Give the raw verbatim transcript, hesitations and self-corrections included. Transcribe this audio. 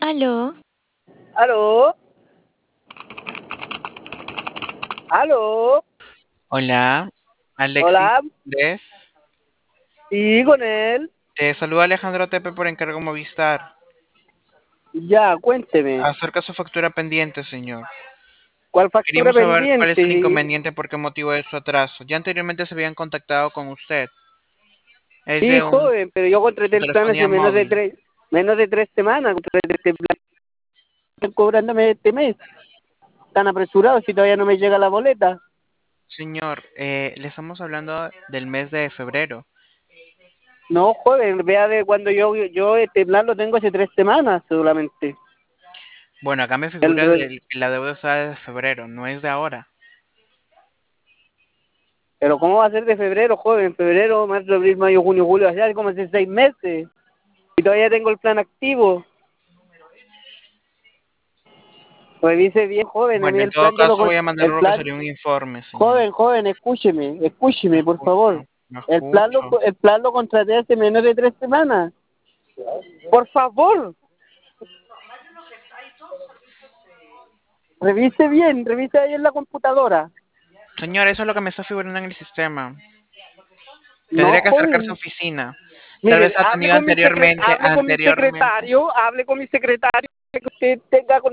Aló, ¿Aló? ¿Aló? hola, Alexis ¿Hola? Andrés. Sí, con él. Te saluda Alejandro Tepe por encargo Movistar. Ya, cuénteme. Acerca de su factura pendiente, señor. ¿Cuál factura Queríamos saber cuál es el pendiente? inconveniente, por qué motivo de su atraso. Ya anteriormente se habían contactado con usted. Es Sí, de un, joven, pero yo su contraté el plan telefonía hace menos de móvil. tres, menos de tres semanas. Contraté este plan. Están cobrándome este mes. Están apresurados si todavía no me llega la boleta. Señor, eh, le estamos hablando del mes de febrero. No, joven, vea de cuando yo, yo este plan lo tengo hace tres semanas solamente. Bueno, acá me El, figura re- del- que la deuda está de febrero, no es de ahora. pero ¿cómo va a ser de febrero, joven? Febrero, marzo, abril, mayo, junio, julio, hace como hace seis meses. Y todavía tengo el plan activo. Revise bien, joven, a mí Bueno, en el todo plan yo lo caso con- voy a mandarle el lo que plan, sería un informe, señor. joven, joven, escúcheme, Me escúcheme, por favor. escucho, me El plan lo escucho. el plan lo contraté hace menos de tres semanas. Por favor, revise bien, revise ahí en la computadora. Señor, eso es lo que me está figurando en el sistema. No, Tendría que acercarse a joven. oficina. Tal Mire, vez ha hable tenido con mi secret anteriormente, hable con mi anteriormente. secretario, hable con mi secretario que usted tenga